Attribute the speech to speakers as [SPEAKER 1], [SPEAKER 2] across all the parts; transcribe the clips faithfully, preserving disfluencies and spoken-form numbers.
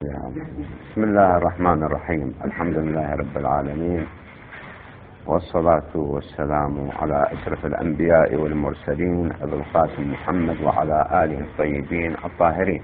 [SPEAKER 1] بسم الله الرحمن الرحيم. الحمد لله رب العالمين، والصلاة والسلام على أشرف الأنبياء والمرسلين أبي القاسم محمد وعلى آله الطيبين الطاهرين.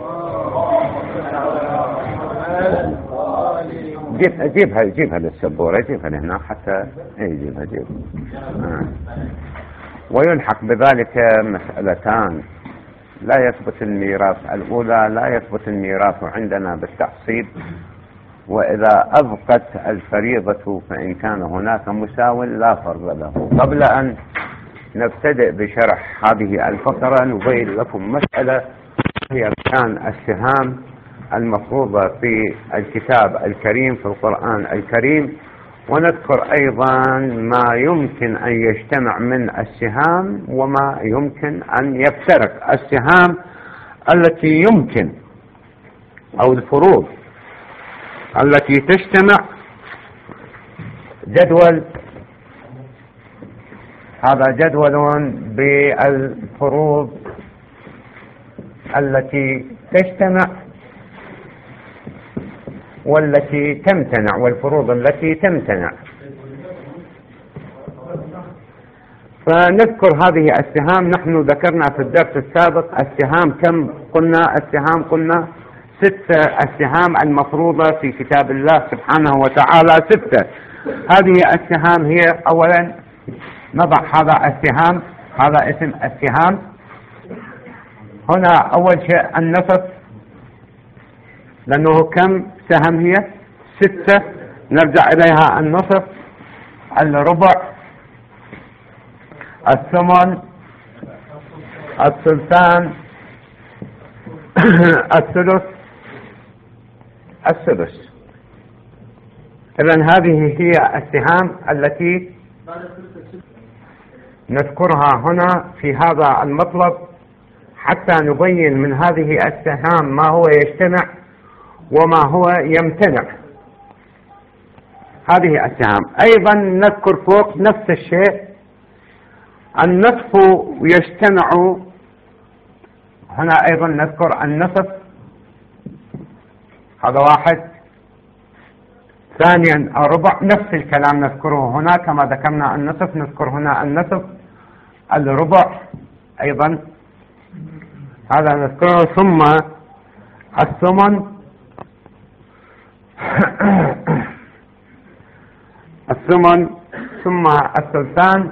[SPEAKER 1] جيب جيبها جيبها للسبورة، جيبها لهنا حتى يجيبها جيبها. آه. ويلحق بذلك مسألتان لا يثبت الميراث. الأولى، لا يثبت الميراث عندنا بالتعصيب، وإذا أبقت الفريضة فإن كان هناك مساو لا فرض له. قبل أن نبتدئ بشرح هذه الفقرة نبين لكم مسألة هي كان السهام المفروضة في الكتاب الكريم في القرآن الكريم، ونذكر أيضا ما يمكن أن يجتمع من السهام وما يمكن أن يفترق. السهام التي يمكن أو الفروض التي تجتمع، جدول، هذا جدول بالفروض التي تجتمع والتي تمتنع والفروض التي تمتنع. فنذكر هذه السهام. نحن ذكرنا في الدرس السابق السهام كم قلنا؟ السهام قلنا ستة السهام المفروضة في كتاب الله سبحانه وتعالى ستة. هذه السهام هي أولا نضع هذا السهام، هذا اسم السهام. هنا أول شيء النصف، لأنه كم سهم هي؟ ستة. نرجع إليها النصف، الربع، الثمن، الثلثان، الثلث، السدس. إذن هذه هي السهام التي نذكرها هنا في هذا المطلب حتى نبين من هذه السهام ما هو يجتمع وما هو يمتنع. هذه السهام. أيضا نذكر فوق نفس الشيء، النصف يجتمع. هنا أيضا نذكر النصف، هذا واحد. ثانيا الربع، نفس الكلام نذكره هنا كما ذكرنا النصف، نذكر هنا النصف. الربع أيضا هذا نذكره. ثم الثمن، الثمن، ثم الثلثان،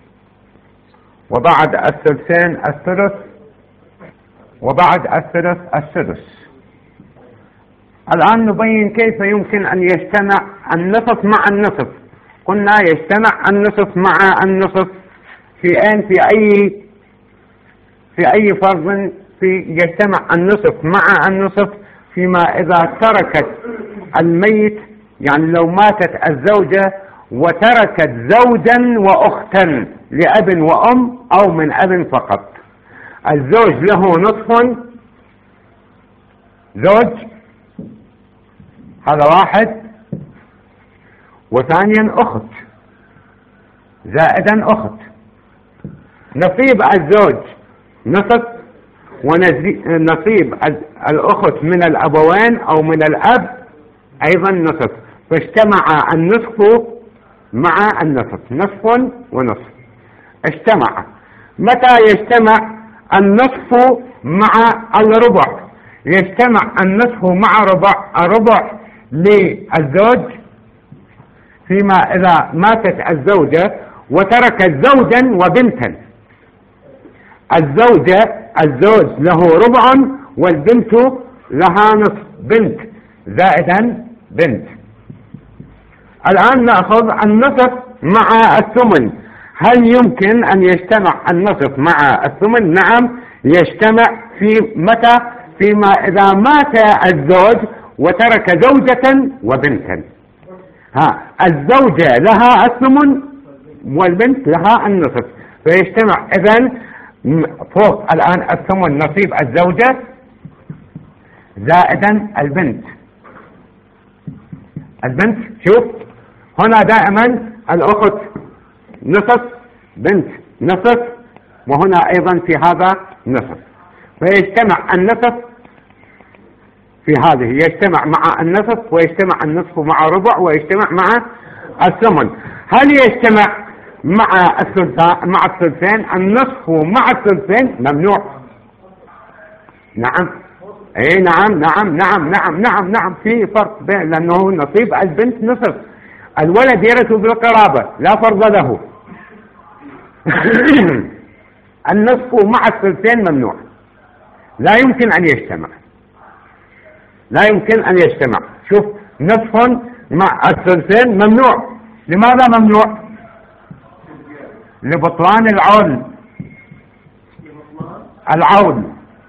[SPEAKER 1] وبعد الثلثين الثلث، وبعد الثلث السدس. الآن نبين كيف يمكن أن يجتمع النصف مع النصف. قلنا يجتمع النصف مع النصف في أين؟ في أي في أي فرض في يجتمع النصف مع النصف؟ فيما إذا تركت الميت، يعني لو ماتت الزوجة وتركت زوجا وأختا لأب وأم أو من أب فقط. الزوج له نصف، زوج، هذا واحد. وثانيا أخت زائدا أخت. نصيب الزوج نصف، ونصيب الأخت من الأبوين أو من الأب أيضا نصف. فاجتمع النصف مع النصف، نصف ونصف اجتمع. متى يجتمع النصف مع الربع؟ يجتمع النصف مع ربع الربع للزوج فيما إذا ماتت الزوجة وتركت زوجا وبنتا. الزوجة الزوج له ربع والبنت لها نصف، بنت زائدا بنت. الآن نأخذ النصف مع الثمن. هل يمكن أن يجتمع النصف مع الثمن؟ نعم يجتمع. في متى؟ فيما إذا مات الزوج وترك زوجة وبنتا. ها، الزوجة لها الثمن والبنت لها النصف، فيجتمع. إذن فوق الآن الثمن نصيب الزوجة زائدا البنت. البنت، شوف هنا دائما الأخت نصف، بنت نصف، وهنا أيضا في هذا نصف. فيجتمع النصف في هذه يجتمع مع النصف ويجتمع النصف مع ربع ويجتمع مع الثمن. هل يجتمع مع الثلثان مع الثلثين؟ النصف مع الثلثين ممنوع. نعم اي نعم نعم نعم نعم نعم نعم في فرق بين، لانه نصيب البنت نصف، الولد يرث بالقرابة لا فرض له. النصف مع الثلثين ممنوع، لا يمكن ان يجتمع، لا يمكن ان يجتمع. شوف، نصف مع الثلثين ممنوع. لماذا ممنوع؟ لبطلان العول. العول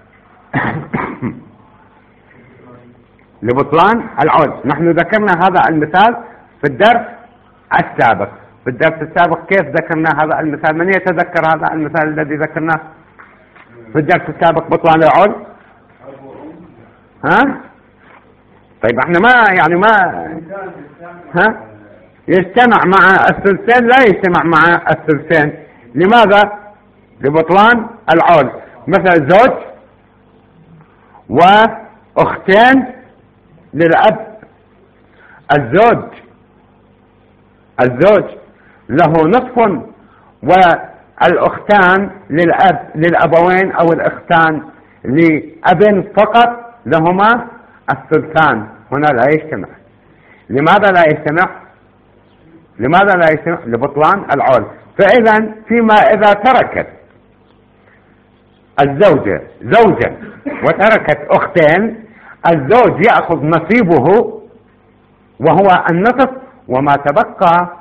[SPEAKER 1] لبطلان العول. نحن ذكرنا هذا المثال في الدرس السابق. في الدرس السابق كيف ذكرنا هذا المثال؟ من يتذكر هذا المثال الذي ذكرناه في الدرس السابق؟ بطلان العول. ها؟ طيب احنا ما يعني ما ها يجتمع مع الثلثين، لا يجتمع مع الثلثين. لماذا؟ لبطلان العول. مثلا زوج واختين للأب. الزوج الزوج له نصف، والأختان للأب للأبوين أو الأختان لأب فقط لهما الثلثان. هنا لا يجتمع. لماذا لا يجتمع؟ لماذا لا يجتمع؟ لبطلان العول. فإذا فيما إذا تركت الزوجة زوجا وتركت أختين، الزوج يأخذ نصيبه وهو النصف، وما تبقى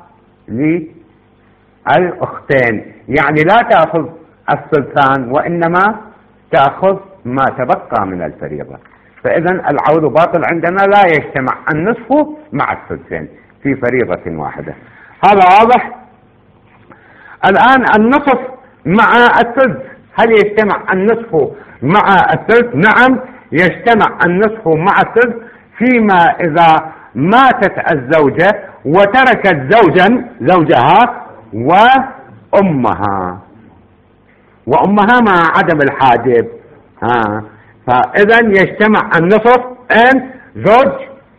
[SPEAKER 1] للأختين. يعني لا تأخذ الثلثان، وإنما تأخذ ما تبقى من الفريضة. فإذا العول باطل عندنا، لا يجتمع النصف مع الثلثين في فريضة واحدة. هذا واضح؟ الآن النصف مع الثلث، هل يجتمع النصف مع الثلث؟ نعم يجتمع النصف مع الثلث فيما إذا ماتت الزوجة وتركت زوجا زوجها وأمها وأمها مع عدم الحاجب. ها، فإذا يجتمع النصف أن زوج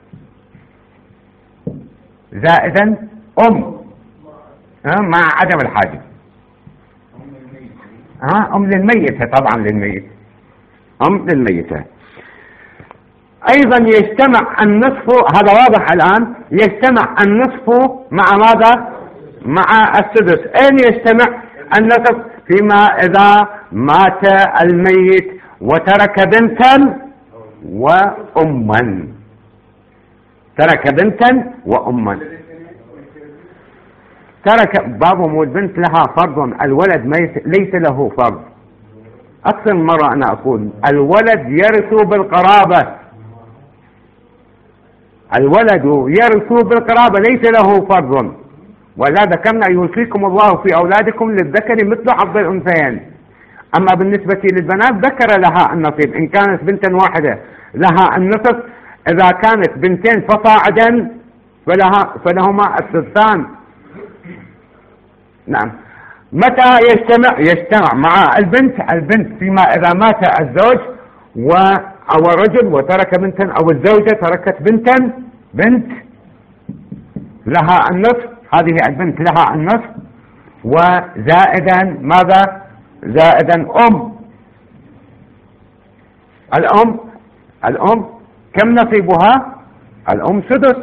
[SPEAKER 1] زائدا أم ها مع عدم الحاجب. ها، أم للميتة، طبعا للميت، أم للميتة. أيضا يجتمع النصف، هذا واضح الآن، يجتمع النصف مع ماذا؟ مع السدس. أين يجتمع النصف؟ فيما إذا مات الميت وترك بنتا وأما. ترك بنتا وأما. ترك بابهم، والبنت لها فرض، الولد ليس له فرض. أكثر من مرة أنا أقول الولد يرث بالقرابة. الولد يرث بالقرابة، ليس له فرض. ولا ذكرنا يوصيكم الله في أولادكم للذكر مثل حظ الأنثيين. أما بالنسبة للبنات ذكر لها النصيب. إن كانت بنتا واحدة لها النصف، إذا كانت بنتين فصاعدا فلها فلهما الثلثان. نعم. متى يجتمع؟ يجتمع مع البنت. البنت فيما إذا مات الزوج و أو الرجل وترك بنتا، أو الزوجة تركت بنتا، بنت لها النصف، هذه البنت لها النصف، وزائدا ماذا؟ زائدا أم. الأم الأم كم نصيبها؟ الأم سدس.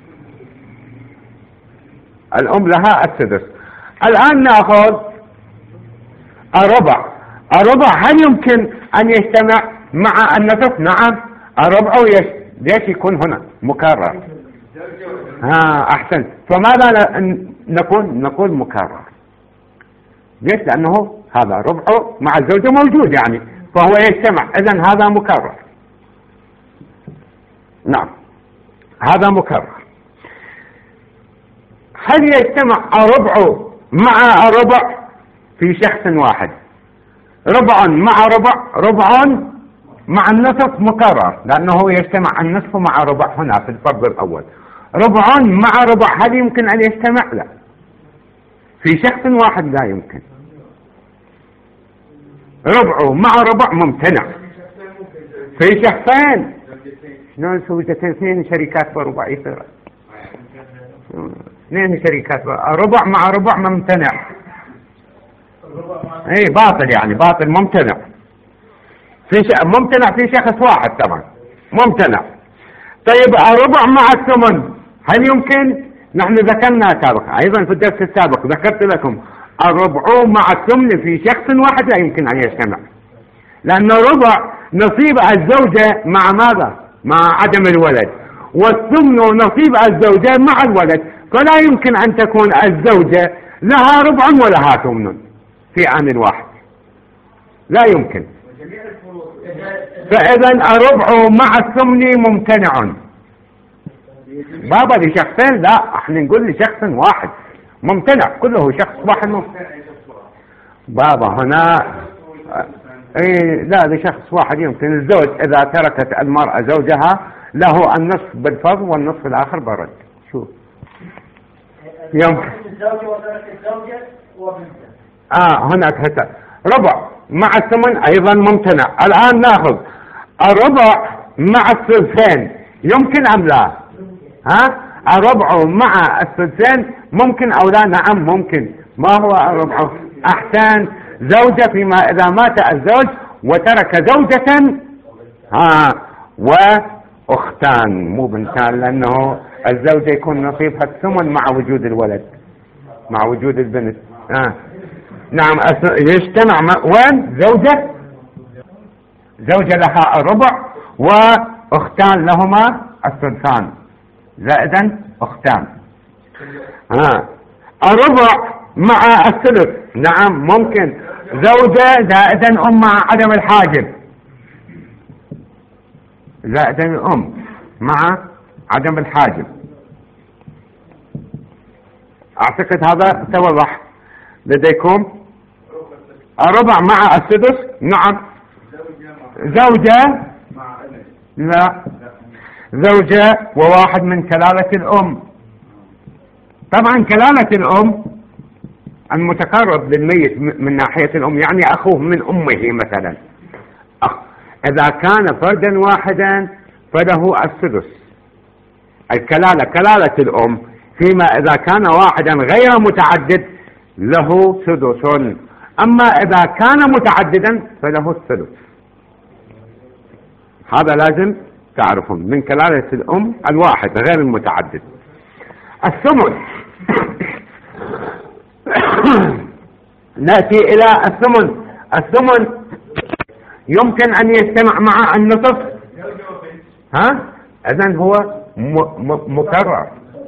[SPEAKER 1] الأم لها السدس. الآن نأخذ الربع. الربع هل يمكن أن يجتمع مع النصف؟ نعم، الربع ليش يكون هنا مكرر؟ ها، أحسنت. فماذا نقول؟ نقول مكرر. ليش؟ لأنه هذا ربع مع الزوجة موجود يعني، فهو يجتمع، إذن هذا مكرر. نعم، هذا مكرر. هل يجتمع الربع مع الربع في شخص واحد؟ ربع مع ربع، ربع مع النصف مكرر، لأنه يجتمع النصف مع ربع هنا في الفرض الأول. ربع مع ربع هل يمكن أن يجتمع؟ لا، في شخص واحد لا يمكن. ربع مع ربع ممتنع. في شخصين شلون زوجتين اثنين شركات بربع يصير اثنين شركات ربع مع ربع ممتنع. اي باطل يعني باطل ممتنع في ش... ممتنع في شخص واحد طبعا ممتنع. طيب الربع مع الثمن هل يمكن؟ نحن ذكرنا سابقا ايضا في الدرس السابق ذكرت لكم الربع مع الثمن في شخص واحد لا يمكن ان يجتمع، لان الربع نصيب الزوجة مع ماذا؟ مع عدم الولد، والثمن نصيب الزوجة مع الولد، فلا يمكن ان تكون الزوجة لها ربع ولها ثمن في آن واحد، لا يمكن. فإذا الربع مع الثمن ممتنع. بابا لشخصين لا، احنا نقول لشخص واحد ممتنع، كله شخص واحد ممتنع. بابا هنا اي لا لشخص واحد يمكن. الزوج اذا تركت المرأة زوجها له النصف بالفضل والنصف الاخر برد. شوف يمكن
[SPEAKER 2] الزوجة وترك الزوجة وبنتها.
[SPEAKER 1] اه هناك هتا ربع مع الثمن ايضا ممتنع. الان ناخذ الربع مع الثلثين يمكن ام لا؟ ها الربع مع الثلثين ممكن او لا؟ نعم ممكن. ما هو الربع؟ احسن، زوجة فيما اذا مات الزوج وترك زوجة ها واختان مو بنتان، لانه الزوجة يكون نصيبها الثمن مع وجود الولد مع وجود البنت. آه. نعم يجتمع وين؟ زوجة زوجة لها الربع واختان لهما الثلثان زائدا اختان. آه. الربع مع الثلث نعم ممكن، زوجة زائدا ام مع عدم الحاجب، زائدا الام مع عدم الحاجب. اعتقد هذا توضح لديكم. الربع مع السدس نعم زوجة لا زوجة وواحد من كلالة الأم. طبعا كلالة الأم المتقرب للميت من ناحية الأم يعني أخوه من أمه مثلا. إذا كان فردا واحدا فله السدس. الكلالة كلالة الأم، فيما إذا كان واحدا غير متعدد له سدس، أما إذا كان متعددا فله الثلث. هذا لازم تعرفون من كلالة الأم الواحد غير المتعدد. الثمن نأتي إلى الثمن. الثمن يمكن أن يجتمع مع النصف. ها إذن هو مكرر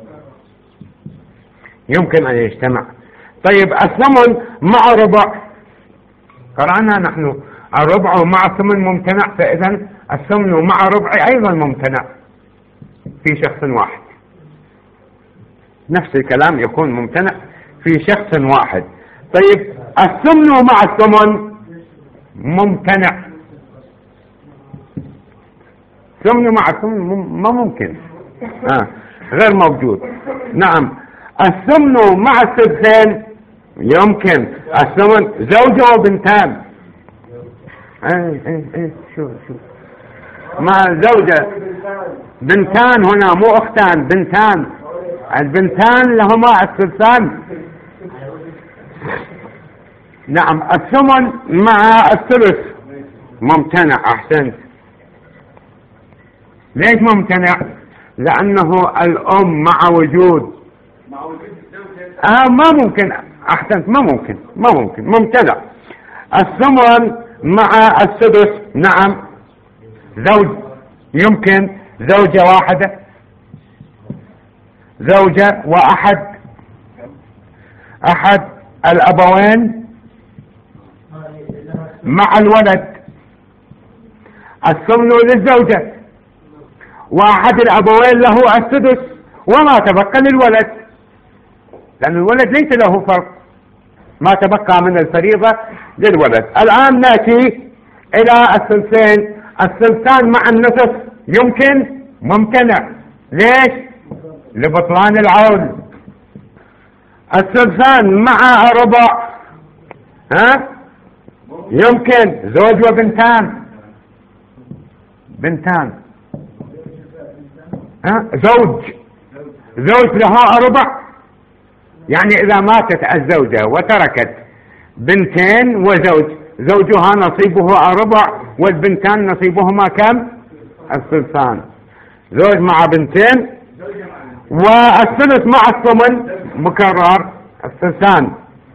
[SPEAKER 1] يمكن أن يجتمع. طيب الثمن مع ربع قرأنا نحن الربع مع الثمن ممتنع، فإذا الثمن مع ربع أيضا ممتنع في شخص واحد. نفس الكلام يكون ممتنع في شخص واحد. طيب الثمن مع الثمن ممتنع. ثمن مع الثمن ما ممكن آه. غير موجود. نعم الثمن مع الثلثين يمكن. الثمن زوجة وبنتان. ايه ايه ايه شوف شوف مع زوجة بنتان هنا مو اختان بنتان. البنتان لهما الثلثان. نعم الثمن مع الثلث ممتنع. احسنت. ليش ممتنع؟ لانه الام مع وجود آه ما ممكن. احسنت ما ممكن ما ممكن ممتنع. الثمن مع السدس نعم زوج يمكن زوجة واحدة زوجة واحد احد الابوين مع الولد. الثمن للزوجة واحد الابوين له السدس وما تبقى للولد، لأن الولد ليس له فرق، ما تبقى من الفريضة للولد. الآن نأتي إلى الثلثين. الثلثان مع النصف يمكن ممتنع. ليش؟ لبطلان العول. الثلثان مع الربع ها يمكن زوج وبنتان. بنتان ها زوج زوج له ربع، يعني إذا ماتت الزوجة وتركت بنتين وزوج، زوجها نصيبه ربع والبنتان نصيبهما كم؟ الثلثان. زوج مع بنتين والثلث مع الثمن مكرر، الثلثان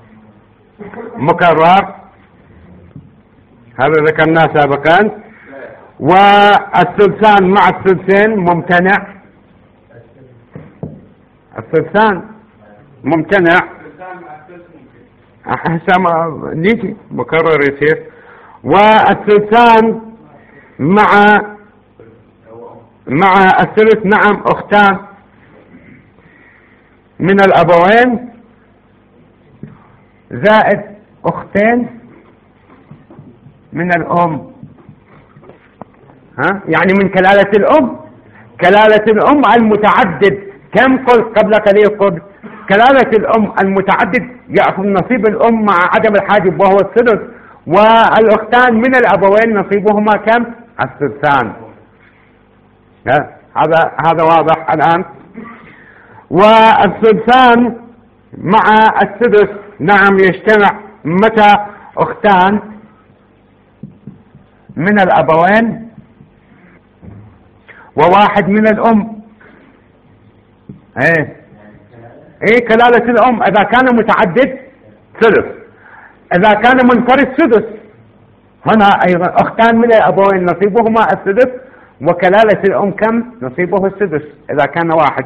[SPEAKER 1] مكرر، هذا ذكرناه سابقا. والثلثان مع الثلثين ممتنع، الثلثان ممتنع حسب نيجي مكرر يصير. والثلثان مع مع الثلث نعم أختان من الأبوين زائد أختين من الأم، ها يعني من كلالة الأم. كلالة الأم المتعدد كم قلت قبل قليل؟ قلت كلالة الأم المتعدد يأخذ نصيب الأم مع عدم الحاجب وهو الثلث، والأختان من الأبوين نصيبهما كم؟ الثلثان. هذا هذا واضح الآن. والثلثان مع السدس نعم يجتمع متى؟ أختان من الأبوين وواحد من الأم. ايه ايه كلالة الأم إذا كان متعدد ثلث، إذا كان منفرد سدس. هنا أيضا أختان من الأبوين نصيبهما السدس، وكلالة الأم كم؟ نصيبه السدس إذا كان واحد.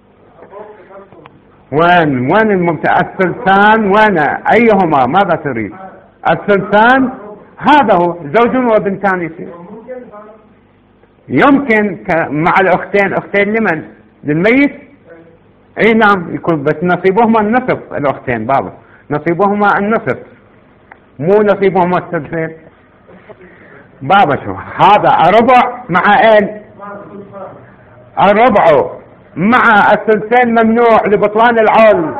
[SPEAKER 1] وين وين الممتع؟ الثلثان وين؟ أيهما؟ ماذا تريد؟ الثلثان هذا هو زوج وبنتان يصير. يمكن مع الأختين، أختين لمن؟ للميت. اي نعم يكون، بس نصيبهما النصف. الأختين بابا نصيبهما النصف، مو نصيبهما الثلثين. بابا شو هذا؟ الربع مع اين؟ الربع مع الثلثين ممنوع لبطلان العول.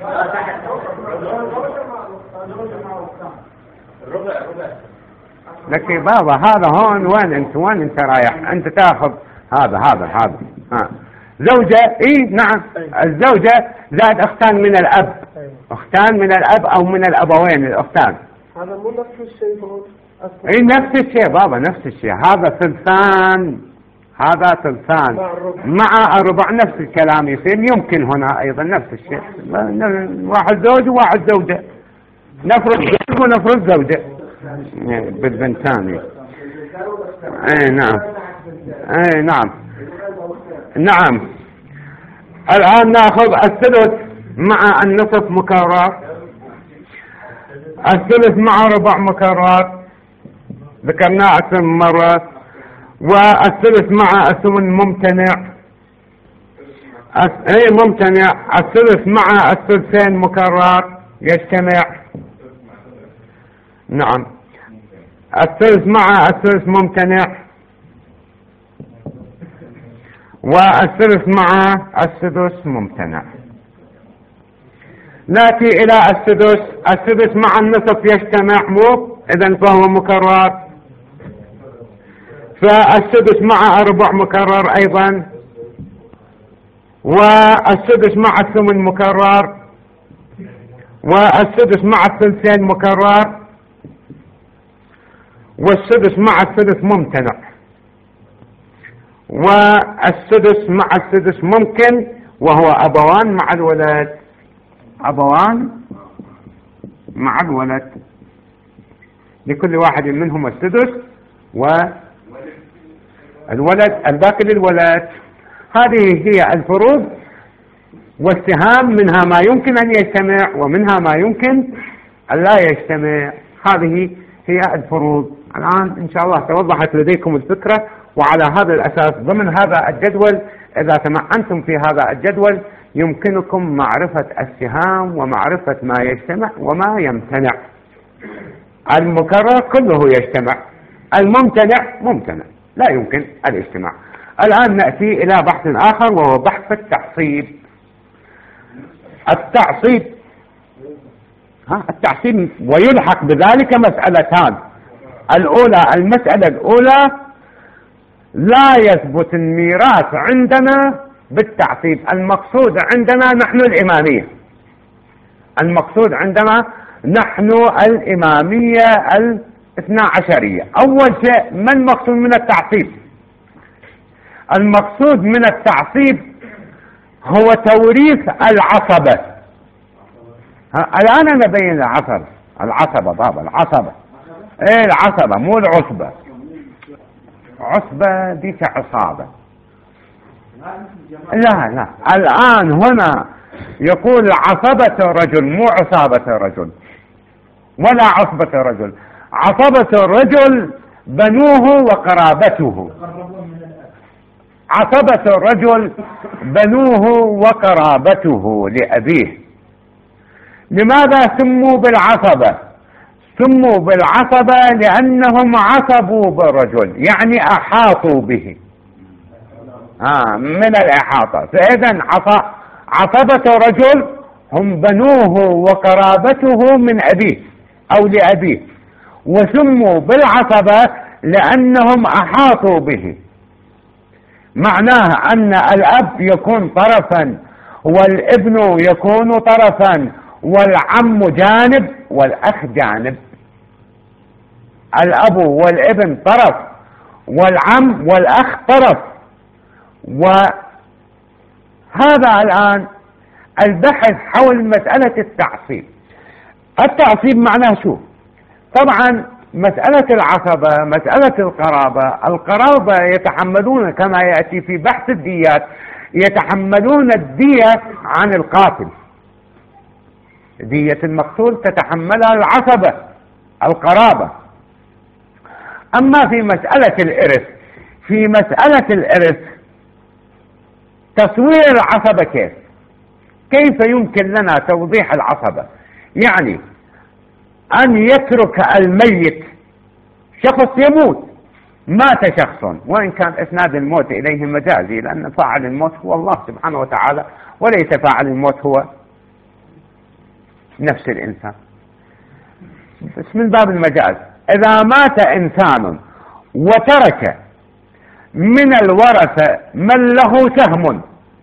[SPEAKER 1] لك بابا هذا هون وين انت؟ وين انت رايح؟ انت تاخذ هذا هذا هذا ها زوجة. اي نعم الزوجة زائد اختان من الاب، اختان من الاب او من الابوين الأختان.
[SPEAKER 2] هذا مو نفس الشيء؟
[SPEAKER 1] اي نفس الشيء بابا، نفس الشيء. هذا ثلثان، هذا ثلثان مع الربع، نفس الكلام يصير. يمكن هنا ايضا نفس الشيء، واحد زوج وواحد زوجة، نفرض زوج ونفرض زوجة بالبنتان. اي نعم اي نعم نعم. الآن ناخذ الثلث مع النصف مكرر، الثلث مع ربع مكرر ذكرناه أكثر من مرة، والثلث مع الثمن ممتنع. اي ممتنع. الثلث مع الثلثين مكرر يجتمع. نعم الثلث مع الثلث ممتنع، والثلث مع السدس ممتنع. نأتي إلى السدس. السدس مع النصف يجتمع مو، إذن فهو مكرر. فالسدس مع الربع مكرر أيضا، والسدس مع الثمن مكرر، والسدس مع الثلثين مكرر، والسدس مع الثلث ممتنع، والسدس مع السدس ممكن وهو أبوان مع الولد. أبوان مع الولد، لكل واحد منهم السدس والولد الباقي للولد. هذه هي الفروض والسهام، منها ما يمكن أن يجتمع ومنها ما يمكن أن لا يجتمع. هذه هي الفروض. الآن إن شاء الله توضحت لديكم الفكرة، وعلى هذا الأساس ضمن هذا الجدول إذا تمعنتم في هذا الجدول يمكنكم معرفة السهام ومعرفة ما يجتمع وما يمتنع. المكرر كله يجتمع، الممتنع ممتنع لا يمكن الاجتماع. الآن نأتي إلى بحث آخر وهو بحث التعصيب. التعصيب ها التعصيب ويلحق بذلك مسألتان. الأولى المسألة الأولى لا يثبت الميراث عندنا بالتعصيب. المقصود عندنا نحن الإمامية، المقصود عندنا نحن الإمامية الاثنا عشرية. أول شيء ما المقصود من التعصيب؟ المقصود من التعصيب هو توريث العصبة. الآن أنا بين العصبة، العصبة بابا، العصبة ايه العصبة مو العصبة. عصبة دي كعصابة. لا لا، الآن هنا يقول عصبة الرجل مو عصابة الرجل ولا عصبة الرجل. عصبة الرجل بنوه وقرابته. عصبة الرجل بنوه وقرابته لأبيه. لماذا سموا بالعصبة؟ سموا بالعصبة لأنهم عصبوا بالرجل، يعني أحاطوا به آه من الإحاطة. فإذا عصبة الرجل هم بنوه وقرابته من أبيه أو لأبيه، وسموا بالعصبة لأنهم أحاطوا به. معناه أن الأب يكون طرفا والابن يكون طرفا والعم جانب والأخ جانب. الأب والابن طرف والعم والأخ طرف. وهذا الآن البحث حول مسألة التعصيب. التعصيب معناه شو؟ طبعا مسألة العصبة، مسألة القرابة، القرابة يتحملون كما يأتي في بحث الديات، يتحملون الدية عن القاتل. دية المقتول تتحملها العصبة القرابة. أما في مسألة الإرث، في مسألة الإرث تصوير العصبة كيف؟ كيف يمكن لنا توضيح العصبة؟ يعني أن يترك الميت، شخص يموت، مات شخص، وإن كان إسناد الموت إليه مجازي لأن فاعل الموت هو الله سبحانه وتعالى وليس فاعل الموت هو نفس الإنسان، بس من باب المجاز. إذا مات إنسان وترك من الورثة من له سهم،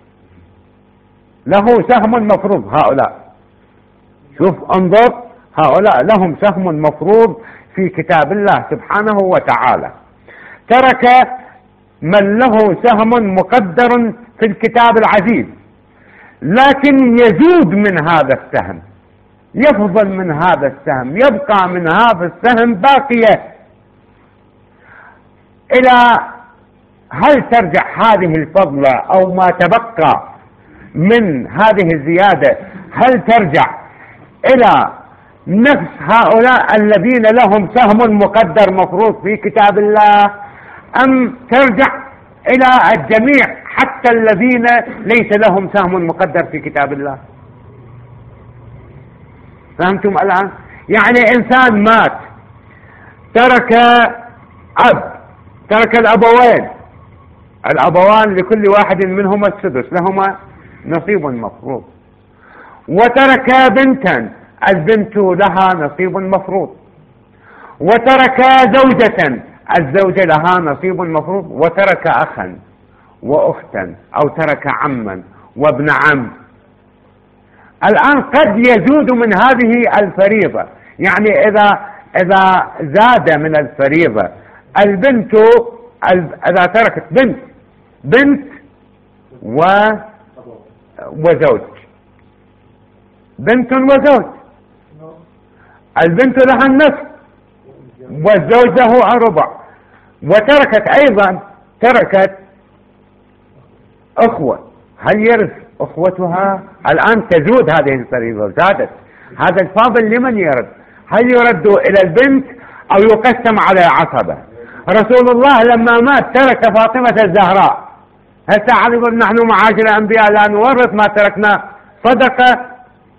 [SPEAKER 1] له سهم مفروض، هؤلاء شوف انظر، هؤلاء لهم سهم مفروض في كتاب الله سبحانه وتعالى. ترك من له سهم مقدر في الكتاب العزيز، لكن يزيد من هذا السهم، يفضل من هذا السهم، يبقى من هذا السهم باقية. إلى هل ترجع هذه الفضلة أو ما تبقى من هذه الزيادة، هل ترجع إلى نفس هؤلاء الذين لهم سهم مقدر مفروض في كتاب الله، أم ترجع إلى الجميع حتى الذين ليس لهم سهم مقدر في كتاب الله؟ فهمتم الآن؟ يعني إنسان مات ترك أب، ترك الأبوين، الأبوان لكل واحد منهما السدس، لهما نصيب مفروض، وترك بنتا، البنت لها نصيب مفروض، وترك زوجة، الزوجة لها نصيب مفروض، وترك أخا وأختا أو ترك عما وابن عم. الآن قد يزود من هذه الفريضة، يعني إذا إذا زاد من الفريضة البنت، إذا تركت بنت بنت و وزوج، بنت وزوج، البنت لها النصف والزوج له الربع، وتركت أيضا تركت أخوة، هل يرث أخوتها؟ الآن تزود هذه الفريضة، زادت، هذا الفاضل لمن يرد؟ هل يرد إلى البنت أو يقسم على عصبة؟ رسول الله لما مات ترك فاطمة الزهراء، هل تعرف نحن معاشر الأنبياء لا نورث ما تركنا صدقة؟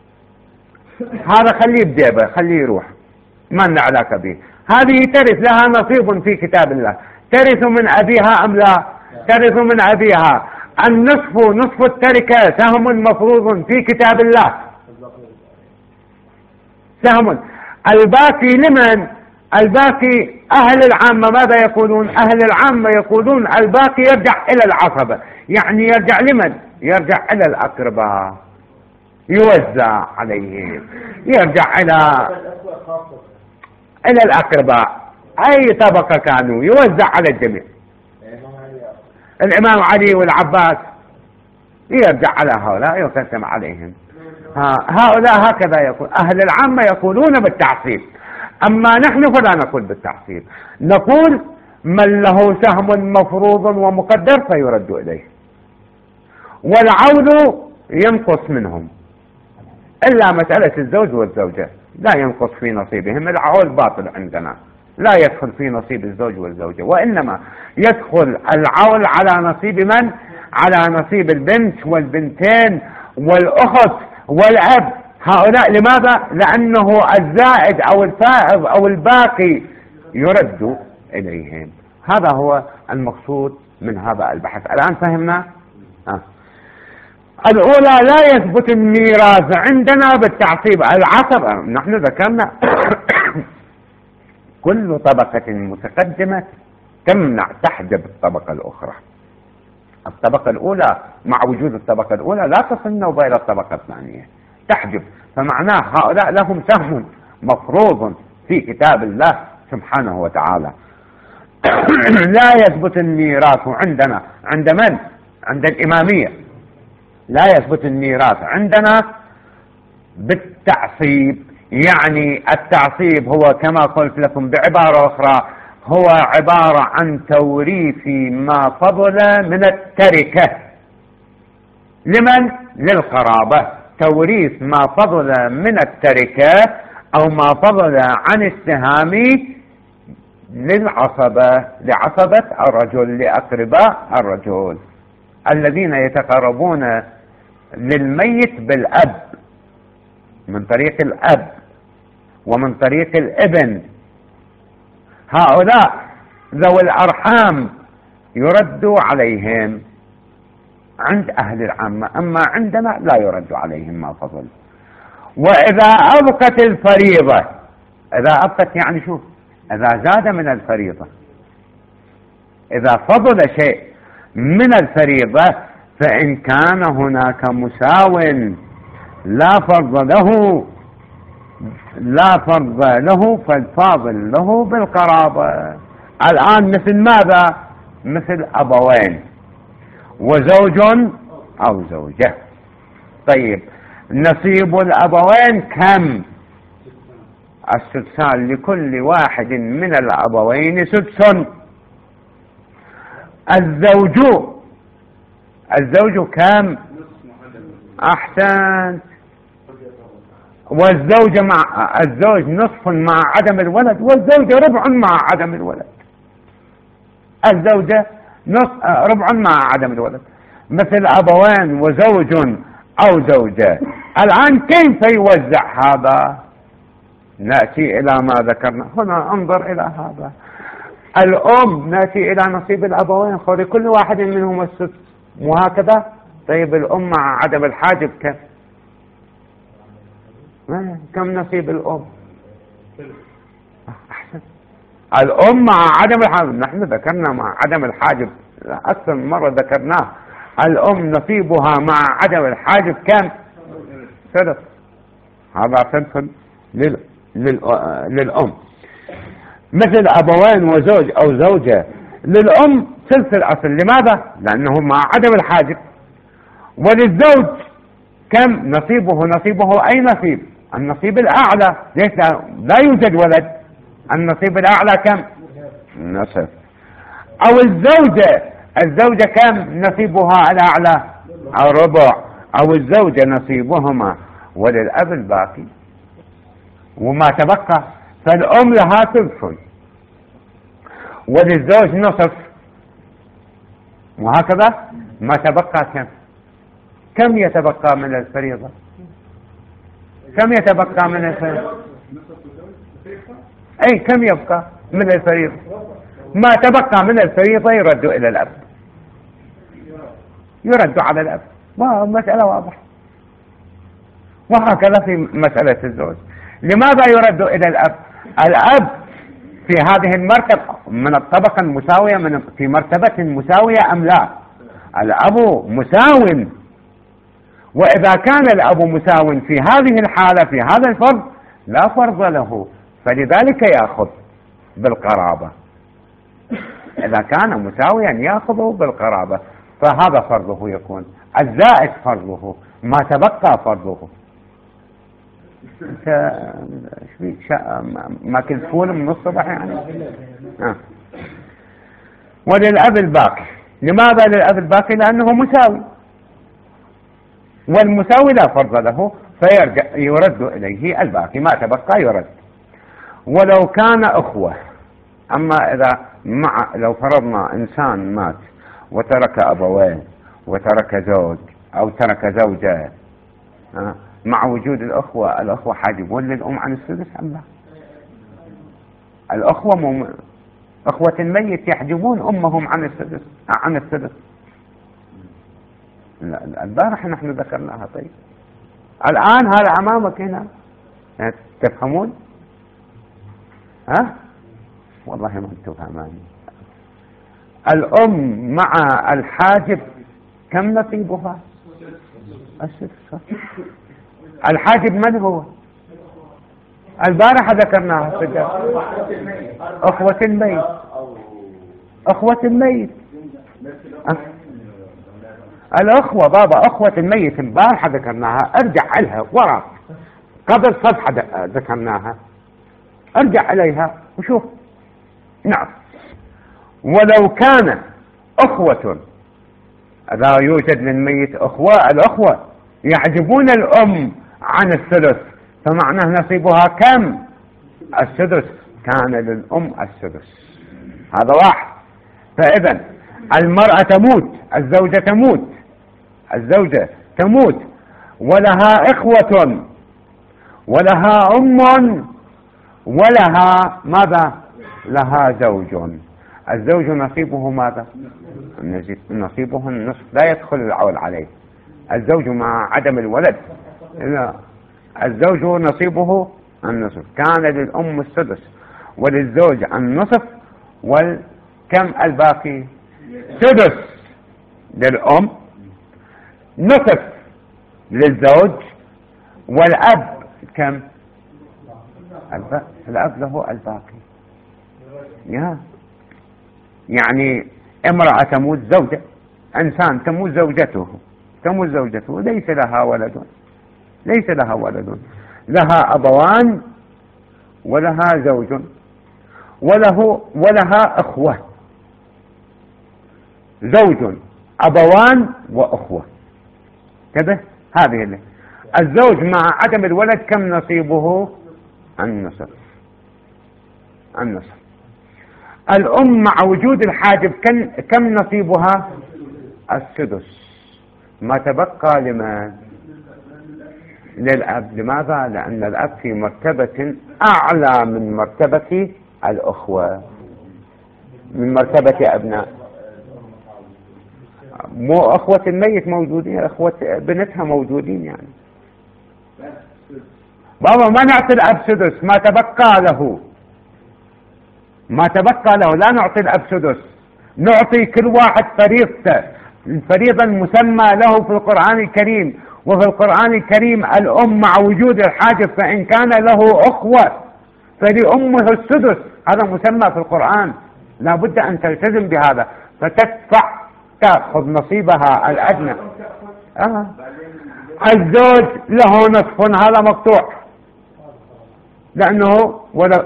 [SPEAKER 1] هذا خليه بجيبه، خليه يروح، ما لنا علاقة به. هذه ترث، لها نصيب في كتاب الله. ترث من أبيها أم لا؟ ترث من أبيها. النصف نصف التركة سهم مفروض في كتاب الله، سهم. الباقي لمن؟ الباقي أهل العامة ماذا يقولون؟ أهل العامة يقولون الباقي يرجع إلى العصبة، يعني يرجع لمن؟ يرجع إلى الأقرباء، يوزع عليهم، يرجع إلى إلى الأقرباء، أي طبقة كانوا يوزع على الجميع. الإمام علي والعباس يرجع على هؤلاء يقسم عليهم. هؤلاء هكذا يقول أهل العامة يقولون بالتعصيب، أما نحن فلا نقول بالتعصيب، نقول من له سهم مفروض ومقدر فيرد إليه، والعول ينقص منهم، إلا مسألة الزوج والزوجة لا ينقص في نصيبهم، العول باطل عندنا، لا يدخل في نصيب الزوج والزوجة، وإنما يدخل العول على نصيب من؟ على نصيب البنت والبنتين والأخت والأب. هؤلاء لماذا؟ لأنه الزائد أو الفائض أو الباقي يرد إليهم. هذا هو المقصود من هذا البحث. الآن فهمنا؟ آه. الأولى لا يثبت الميراث عندنا بالتعصيب، العصبة نحن ذكرنا كل طبقة متقدمة تمنع تحجب الطبقة الأخرى. الطبقة الأولى مع وجود الطبقة الأولى لا تصل نوبة إلى الطبقة الثانية، تحجب، فمعناه هؤلاء لهم سهم مفروض في كتاب الله سبحانه وتعالى. لا يثبت الميراث عندنا عند من؟ عند الإمامية لا يثبت الميراث عندنا بالتعصيب، يعني التعصيب هو كما قلت لكم بعبارة أخرى هو عبارة عن توريث ما فضل من التركة لمن؟ للقرابة، توريث ما فضل من التركة أو ما فضل عن السهام للعصبة، لعصبة الرجل، لأقرباء الرجل الذين يتقربون للميت بالأب من طريق الأب ومن طريق الابن. هؤلاء ذوي الأرحام يرد عليهم عند أهل العامة، أما عندنا لا يرد عليهم ما فضل. وإذا أبقت الفريضة، إذا أبقت يعني شوف، إذا زاد من الفريضة، إذا فضل شيء من الفريضة فإن كان هناك مساو لا فرض له لا فرض له فالفاضل له بالقرابة. الآن مثل ماذا؟ مثل أبوين وزوج أو زوجة. طيب نصيب الأبوين كم؟ السدسان، لكل واحد من الأبوين سدس. الزوج الزوج كم؟ أحسن. والزوجة مع الزوج نصف مع عدم الولد، والزوجة ربع مع عدم الولد. الزوجة نصف ربع مع عدم الولد، مثل أبوان وزوج أو زوجة. الآن كيف يوزع هذا؟ نأتي إلى ما ذكرنا هنا، انظر إلى هذا. الأم نأتي إلى نصيب الأبوين، خذ كل واحد منهم السدس، وهكذا. طيب الأم مع عدم الحاجب كم؟ كم نصيب الأم؟ أحسن. الأم مع عدم الحاجب، نحن ذكرنا مع عدم الحاجب أكثر من مرة ذكرناه. الأم نصيبها مع عدم الحاجب كم؟ ثلث. هذا ثلث لل... لل... للأم. مثل أبوين وزوج أو زوجة، للأم ثلث الأصل. لماذا؟ لأنه مع عدم الحاجب. وللزوج كم نصيبه؟ نصيبه أي نصيب؟ النصيب الأعلى، ليس لا يوجد ولد، النصيب الأعلى كم؟ نصف. أو الزوجة الزوجة كم نصيبها الأعلى؟ الربع. أو الزوجة نصيبهما، وللأب الباقي، وما تبقى فالأم لها ثلث وللزوج نصف، وهكذا. ما تبقى كم؟ كم يتبقى من الفريضة؟ كم يتبقى من الفريضة؟ أي كم يبقى من الفريضة؟ ما تبقى من الفريضة يرد إلى الأب، يرد على الأب، مسألة واضحة. وهكذا في مسألة الزوج. لماذا يرد إلى الأب؟ الأب في هذه المرتبة من الطبقة المساوية من في مرتبة مساوية أم لا؟ الأب مساو، وإذا كان الأب مساو في هذه الحالة في هذا الفرض لا فرض له، فلذلك يأخذ بالقرابة. إذا كان مساويا يأخذه بالقرابة، فهذا فرضه يكون، الزائد فرضه، ما تبقى فرضه. انت ما كنت فول من الصبح يعني. آه. وللأب الباقي. لماذا للأب الباقي؟ لأنه مساوي، والمساوي لا فرض له، فيرجع يرد إليه الباقي، ما تبقى يرد. ولو كان أخوة، أما إذا مع لو فرضنا إنسان مات وترك أبوين وترك زوج أو ترك زوجة، آه. مع وجود الأخوة، الأخوة حاجبون للأم عن السدس أم لا؟ الأخوة مم... أخوة الميت يحجبون أمهم عن السدس عن السدس. البارح نحن ذكرناها. طيب الآن هذا أمامك هنا، تفهمون؟ ها؟ والله ما أنتم فهماني. الأم مع الحاجب كم نصيبها؟ السدس. الحاجب من هو؟ البارحة ذكرناها. أخوة الميت، أخوة الميت. أه؟ الأخوة بابا، أخوة الميت البارحة ذكرناها، ارجع لها وراء قبل صفحة ذكرناها، ارجع إليها وشوف. نعم. ولو كان أخوة، إذا يوجد للميت أخوة، الأخوة يعجبون الأم عن الثلث، فمعناه نصيبها كم؟ السدس. كان للأم السدس. هذا واحد. فإذا المرأة تموت، الزوجة تموت، الزوجة تموت ولها إخوة ولها أم ولها ماذا؟ لها زوج. الزوج نصيبه ماذا؟ نصيبه النصف، لا يدخل العول عليه. الزوج مع عدم الولد، لا، الزوج نصيبه النصف. كان للأم السدس وللزوج النصف، والكم الباقي؟ سدس للأم، نصف للزوج، والأب كم؟ الأب له الباقي. يعني امرأة تموت زوجة، إنسان تموت زوجته، تموت زوجته ليس لها ولد، ليس لها ولد، لها أبوان ولها زوج وله ولها أخوة، زوج أبوان وأخوة كده. هذه اللي. الزوج مع عدم الولد كم نصيبه؟ النصف. النصف. الأم مع وجود الحاجب كم نصيبها؟ السدس. ما تبقى لمن؟ للأب. لماذا؟ لأن الأب في مرتبة أعلى من مرتبة الأخوة، من مرتبة أبناء. مو أخوة الميت موجودين، أخوة بنتها موجودين يعني. بابا ما نعطي الأب سدس، ما تبقى له، ما تبقى له لا نعطي الأب سدس، نعطي كل واحد فريضته، الفريضة المسمى له في القرآن الكريم. وفي القرآن الكريم الأم مع وجود الحاجب، فإن كان له أخوة فلأمه السدس، هذا مسمى في القرآن، لا بد أن تلتزم بهذا، فتدفع تأخذ نصيبها الأدنى. آه. الزوج له نصف، هذا مقطوع لأنه ولا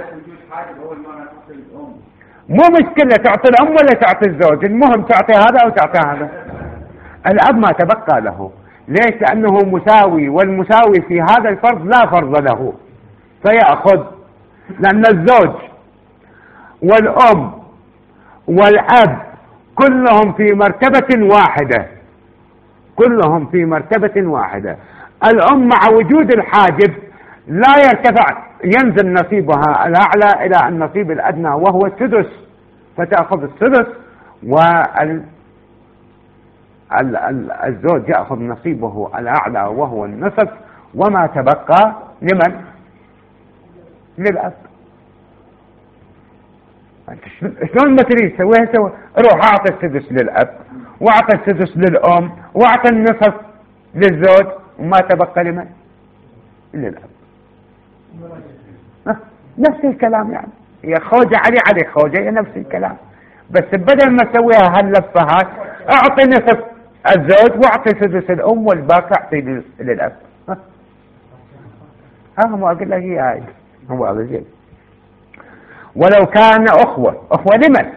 [SPEAKER 1] مو مشكلة تعطي الأم ولا تعطي الزوج، المهم تعطي هذا أو تعطي هذا. الأب ما تبقى له، ليش؟ لأنه مساوي، والمساوي في هذا الفرض لا فرض له، فيأخذ. لأن الزوج والأم والأب كلهم في مرتبة واحدة، كلهم في مرتبة واحدة. الأم مع وجود الحاجب لا يرتفع، ينزل نصيبها الأعلى إلى النصيب الأدنى وهو السدس، فتأخذ السدس، والزوج يأخذ نصيبه الأعلى وهو النصف، وما تبقى لمن؟ للأب. شلون ما تريد سويها سوي، روح اعطي السدس للاب واعطي السدس للام واعطي النصف للزوج وما تبقى لمن؟ للاب. نفس الكلام يعني، هي خوجة علي علي خوجة، هي نفس الكلام، بس بدل ما اسويها هاللفة هاي اعطي نصف الزوج واعطي سدس الام والباقي اعطي للاب. ها هو اقول لك هي هاي هو اقول لك. ولو كان اخوة، اخوة لمن؟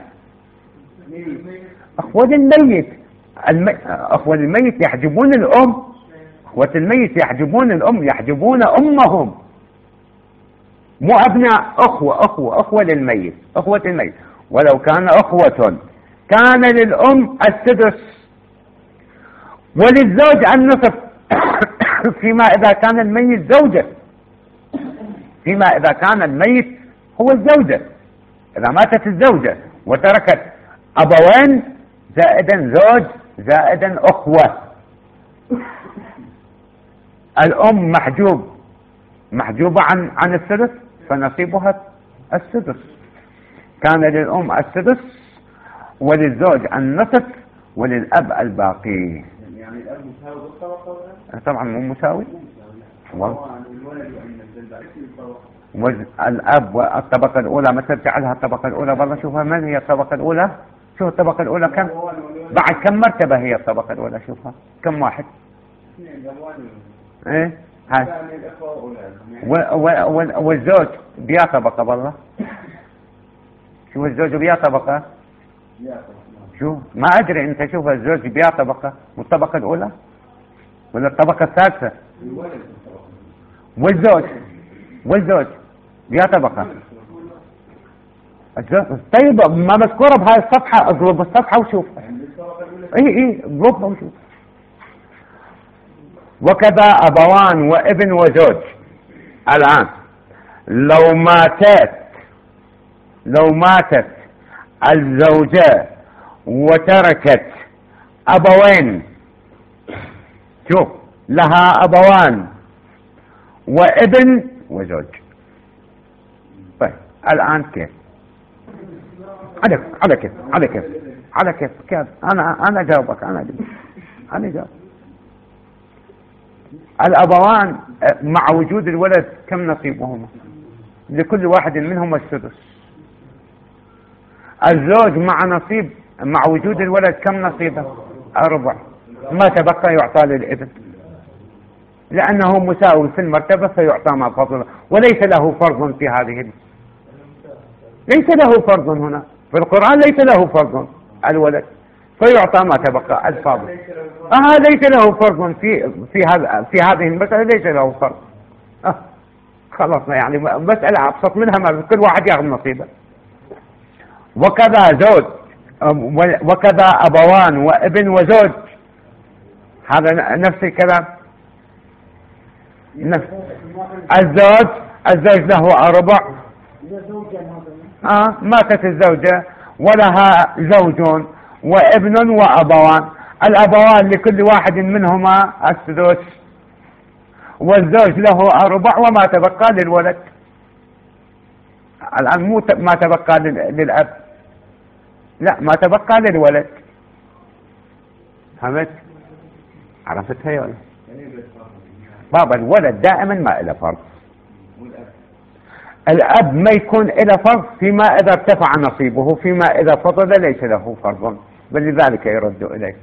[SPEAKER 1] اخوة الميت. الم... اخوة الميت يحجبون الام، اخوة الميت يحجبون الام، يحجبون امهم، مو ابناء اخوة، اخوة اخوة للميت، اخوة الميت. ولو كان اخوة كان للام السدس وللزوج النصف فيما اذا كان الميت زوجة، فيما اذا كان الميت هو الزوجة، اذا ماتت الزوجة وتركت ابوين زائدا زوج زائدا اخوة، الام محجوب محجوبة عن عن السدس فنصيبها السدس. كان للام السدس وللزوج النصف وللاب الباقي.
[SPEAKER 3] يعني الاب مساوي بالطبقة؟
[SPEAKER 1] طبعا مو مساوي. الاب والطبقة الاولى ما ترجع لها الطبقة الاولى، والله شوفها من هي الطبقة الاولى، شوف الطبقة الاولى كم بعد كم مرتبة هي الطبقة الاولى، شوفها كم واحد. ايه هاي والزوج بيا طبقة والله، شوف الزوج بيا طبقة، شوف ما ادري انت، شوف الزوج بيا طبقة، والطبقة الاولى ولا الطبقة الثالثة، والزوج والزوج بيا طبقة الزوج. طيب ما مذكورة بهاي الصفحة، اقلب الصفحة وشوف. اي اي اقلبها وشوف. وكذا ابوان وابن وزوج. الان لو ماتت لو ماتت الزوجة وتركت ابوين، شوف لها ابوان وابن وزوج. طيب الان كيف؟ على على كيف على كيف على كيف كيف انا انا جاوبك انا انا جاوب. الابوان مع وجود الولد كم نصيبهما؟ لكل واحد منهم السدس. الزوج مع نصيب مع وجود الولد كم نصيبه؟ أربع. ما تبقى يعطى للابن لأنه مساوي في المرتبة فيعطى ما فضله، وليس له فرض في هذه، ليس له فرض هنا في القرآن، ليس له فرض الولد فيعطى ما تبقى الفاضل. آه ليس له فرض في في هذا في هذه المسألة، ليس له فرض. آه خلصنا يعني مسألة أبسط منها، ما كل واحد ياخذ نصيبه. وكذا زوج وكذا أبوان وابن وزوج، هذا نفس الكلام. نفس الزوج الزوج له أربع. آه ماتت الزوجة ولها زوج وابن وأبوان، الأبوان لكل واحد منهما السدس، والزوج له أربع وما تبقى للولد. الآن مو ما تبقى للأب، لا ما تبقى للولد. فهمت؟ عرفتها يا ولد؟ بابا الولد دائما ما له فرض، الأب ما يكون له فرض فيما إذا ارتفع نصيبه، فيما إذا فضل ليس له فرض، بل لذلك يرد إليه.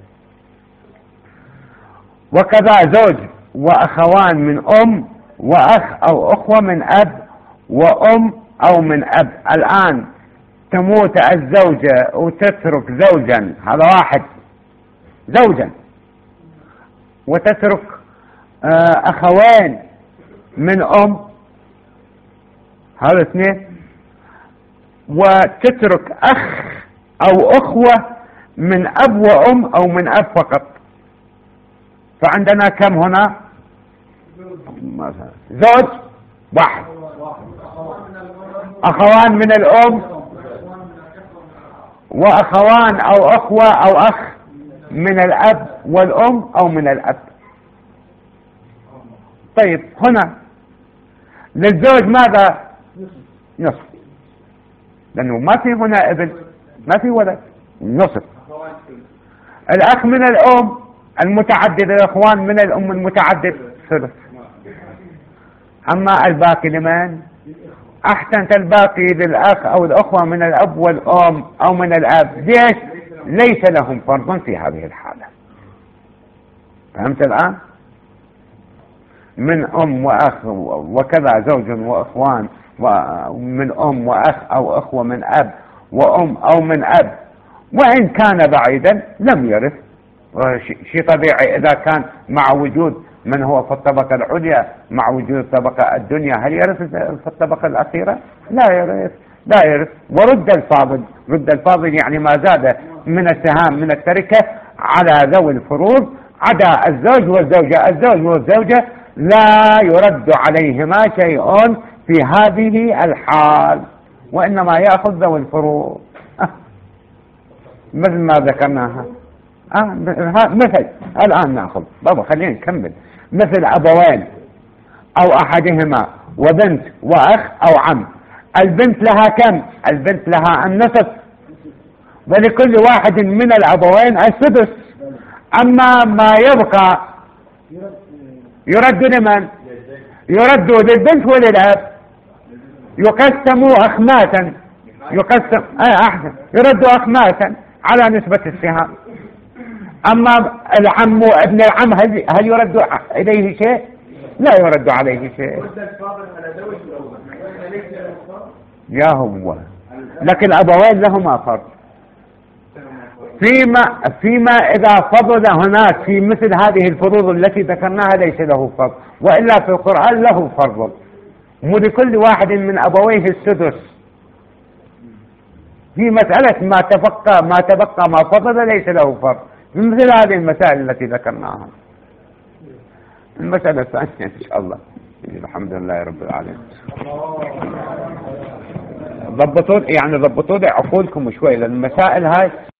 [SPEAKER 1] وكذا زوج وأخوان من أم وأخ أو أخوة من أب وأم أو من أب. الآن تموت الزوجة وتترك زوجا، هذا واحد زوجا، وتترك أخوين من أم، هذا اثنين، وتترك أخ أو أخوة من أب وأم أو من أب فقط. فعندنا كم هنا؟ زوج واحد، أخوان من الأم، وأخوان أو أخوة أو أخ من الأب والأم أو من الأب. طيب هنا للزوج ماذا؟ نصف. لأنه ما في هنا ابن، ما في ولد، نصف. الأخ من الأم المتعدد، الإخوان من الأم المتعدد ثلث. أما الباقي لمن؟ أحسنت، الباقي للأخ أو الأخوة من الأب والأم أو من الأب. ليش؟ ليس لهم فرض في هذه الحالة. فهمت الآن؟ من أم وأخ وكذا زوج وإخوان، ومن أم وأخ أو أخوة من أب وأم أو من أب، وإن كان بعيدا لم يرث. شيء طبيعي إذا كان مع وجود من هو في الطبقة العليا مع وجود الطبقة الدنيا، هل يرث في الطبقة الأخيرة؟ لا يرث، لا يرث. ورد الفاضل، رد الفاضل يعني ما زاد من السهام من التركة على ذوي الفروض عدا الزوج والزوجة. الزوج والزوجة لا يرد عليهما شيء في هذه الحال، وإنما يأخذ ذوي الفروض أه. مثل ما ذكرناها آه مثل الآن نأخذ بابا، خلينا نكمل. مثل أبوين أو أحدهما وبنت وأخ أو عم. البنت لها كم؟ البنت لها النصف، ولكل واحد من الأبوين السدس. أما ما يبقى يرد لمن؟ يرد للبنت وللأب. يقسم أخماسا، يقسم آه أحسن، يرد أخماسا على نسبة السهام. أما العم وابن العم هل, هل يرد إليه شيء؟ لا يرد عليه شيء. يا هو لكن الأبوين لهما فرض. فيما, فيما إذا فضل هناك في مثل هذه الفروض التي ذكرناها ليس له فرض، وإلا في القرآن له فرض. ولكل واحد من أبويه السدس. في مسألة ما تبقى ما تبقى ما فضل ليس له فرض، مثل هذه المسائل التي ذكرناها. المسألة الثانية إن شاء الله. الحمد لله رب العالمين. ضبطوا يعني ضبطوا لي عقولكم شوي، لأن المسائل هاي